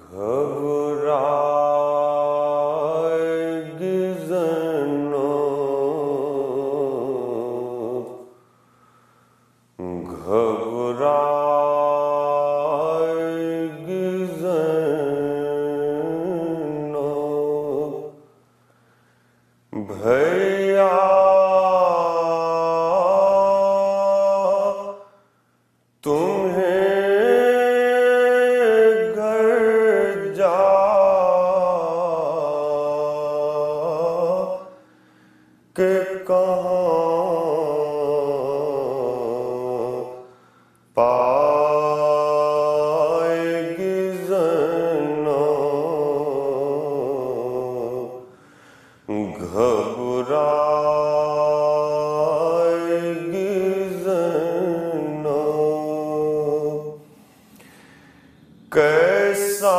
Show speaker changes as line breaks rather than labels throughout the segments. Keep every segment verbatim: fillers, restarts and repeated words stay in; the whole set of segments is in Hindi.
घबराएगी ज़ैनब, घबराएगी ज़ैनब, भैया तुम्हें घर जा के कहाँ पाएगी ज़ैनब, घबराएगी ज़ैनब। कैसा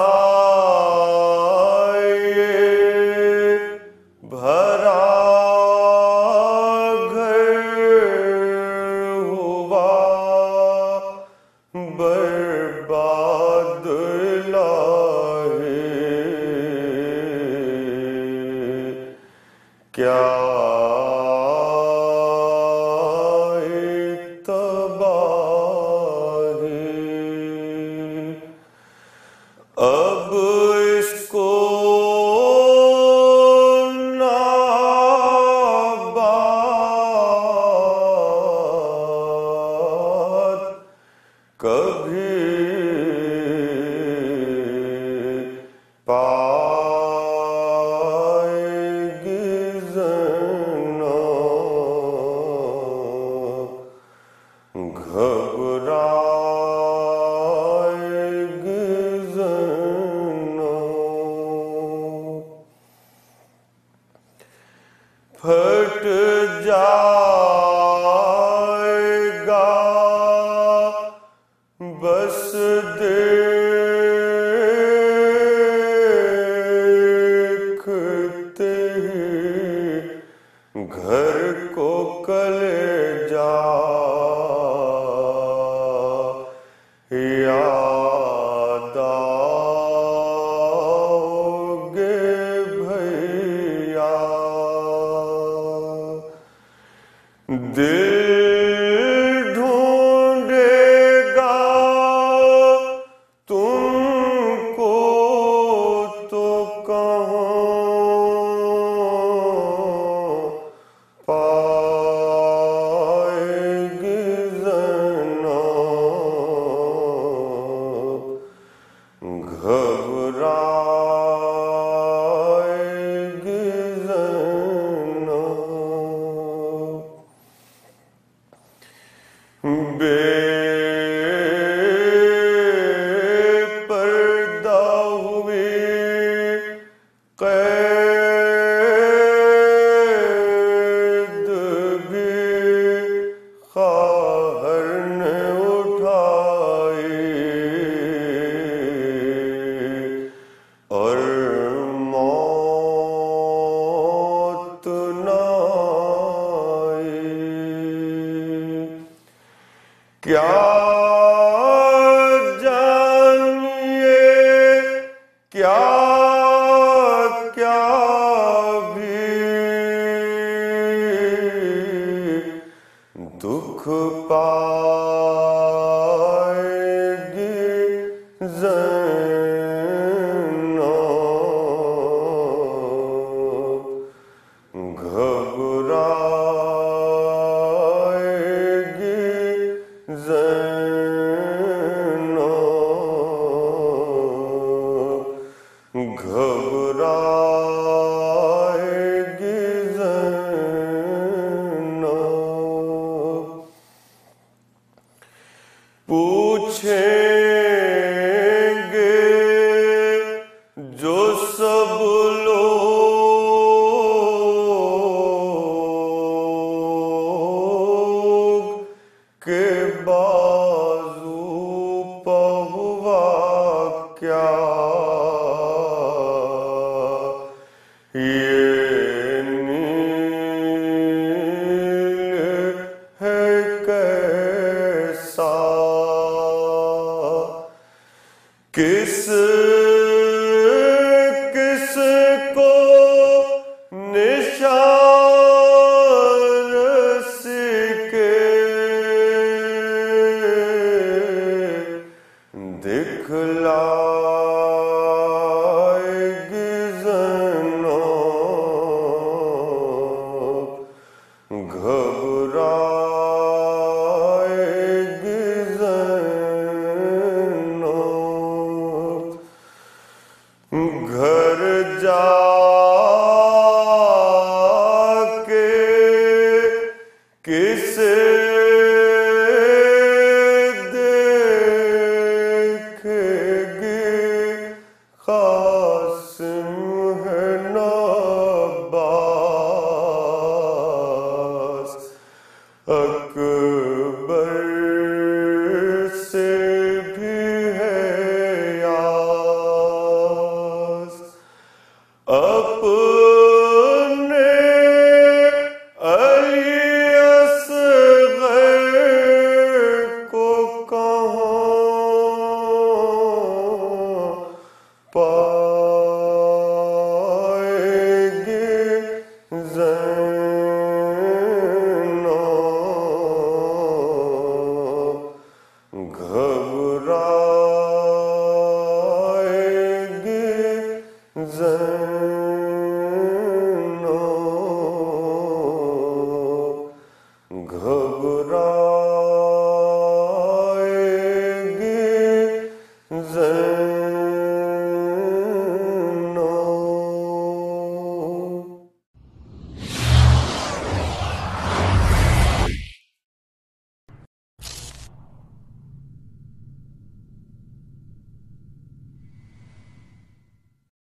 ये भरा घर हुआ बर्बाद इलाही, क्या अब इसको नाबाद कभी पाएगी ज़ैनब, घबरा फट जाएगा बस देखते ही घर को कलेजा, याद आओगे भैया, दिल ढूंढेगा तुमको तो कहाँ पाएगी ज़ैनब, घबराएगी ज़ैनब। बेपर्दा हुई कैद भी ख़ाहर ने उठाई, और मौत न आई। क्या जानिए क्या क्या भी दुख पाएगी ज़ैनब, घबराएगी ज़ैनब, घबराएगी ज़ैनब। पूछेंगे जो सब लोग के बाजू पहुआ क्या, ये नील है कैसा, किस